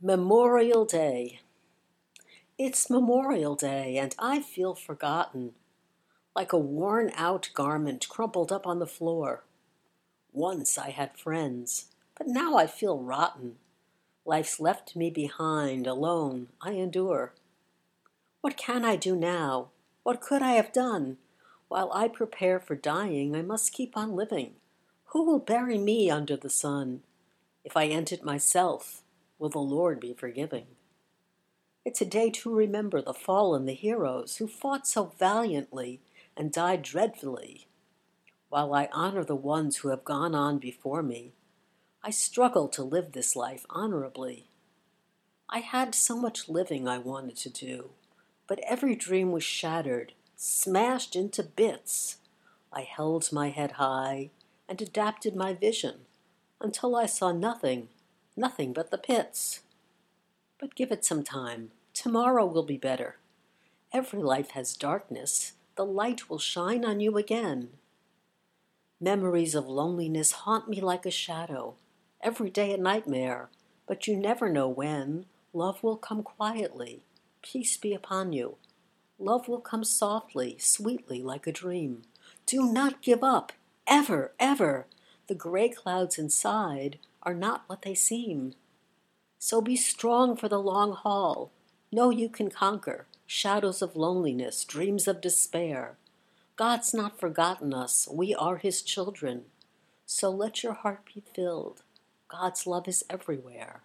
Memorial Day. It's Memorial Day, and I feel forgotten, like a worn-out garment crumpled up on the floor. Once I had friends, but now I feel rotten. Life's left me behind, alone, I endure. What can I do now? What could I have done? While I prepare for dying, I must keep on living. Who will bury me under the sun? If I end it myself, will the Lord be forgiving? It's a day to remember the fallen, the heroes who fought so valiantly and died dreadfully. While I honor the ones who have gone on before me, I struggle to live this life honorably. I had so much living I wanted to do, but every dream was shattered, smashed into bits. I held my head high and adapted my vision until I saw nothing, nothing but the pits. But give it some time. Tomorrow will be better. Every life has darkness. The light will shine on you again. Memories of loneliness haunt me like a shadow. Every day a nightmare, but you never know when. Love will come quietly. Peace be upon you. Love will come softly, sweetly, like a dream. Do not give up. Ever, ever. The gray clouds inside are not what they seem. So be strong for the long haul. Know you can conquer shadows of loneliness, dreams of despair. God's not forgotten us. We are His children. So let your heart be filled. God's love is everywhere.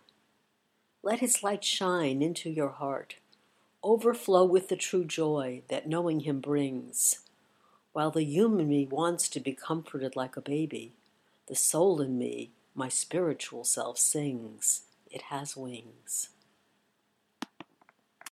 Let His light shine into your heart. Overflow with the true joy that knowing Him brings. While the human me wants to be comforted like a baby, the soul in me, my spiritual self, sings. It has wings.